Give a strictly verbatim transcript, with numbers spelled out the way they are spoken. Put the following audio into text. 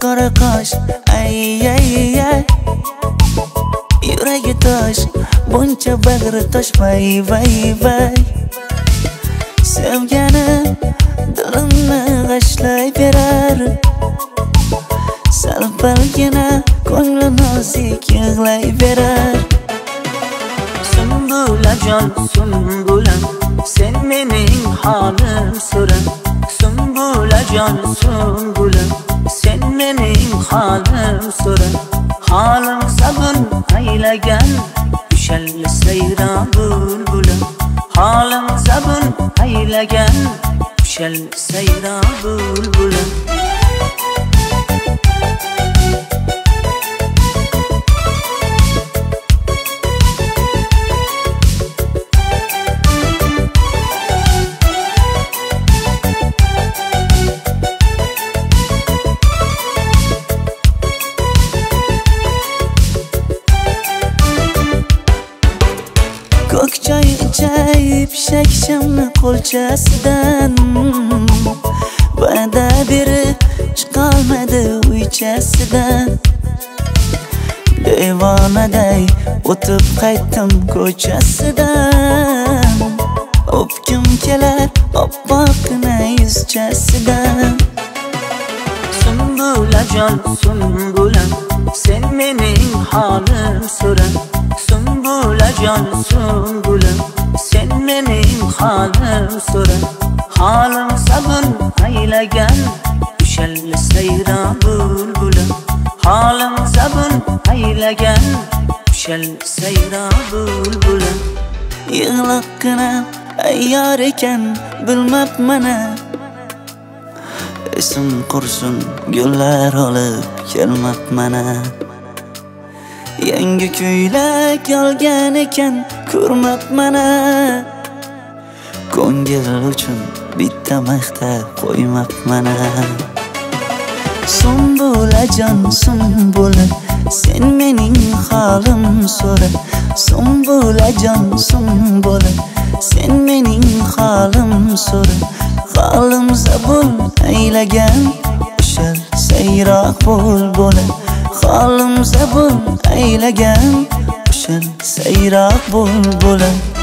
qora qosh, ay ay ay. Yuragi tosh, buncha bag'ri tosh, vay vay vay. Sevganim dilimni g'ashlayverar, sal-palgina ko'ngli nozik yig'layverar. Sumbulajon sumbulam, sen mening holim so'ra. Sumbulajon sumbulam, sen mening holim so'ra. Holim sabun aylagan ushal sayra bulbulam. Holim sabun aylagan ushal sayra bulbulam. Ko'k choy ichayib shakshamni qo'lchasidan, va'da berib chiqolmadi uychasidan. Devonaday o'tib qaytdim ko'chasidan, o'pkim kelar oppoqgina yuzchasidan. Sumbulajon sumbulam, sen mening holim so'ra. Sumbulajon sumbulam, sen mening holim so'ra. Holim sabun aylagan ushal sayra bulbulam. Holim sabun aylagan ushal sayra bulbulam. Yig'loqqina ayyor ekan bilmabman-a, esim qursin gullar olib kelmabman-a. Yangi ko'ylak olgan ekan ko'rmabman-a, ko'ngil uchun bitta maqtab qo'ymabman-a. Sumbulajon sumbula, sen mening holim so'ra. Sumbulajon sumbula, sen mening holim so'ra. Holim zabun aylagan ushal sayroq bulbula. Holim zabun aylagan ushal sayroq bulbula.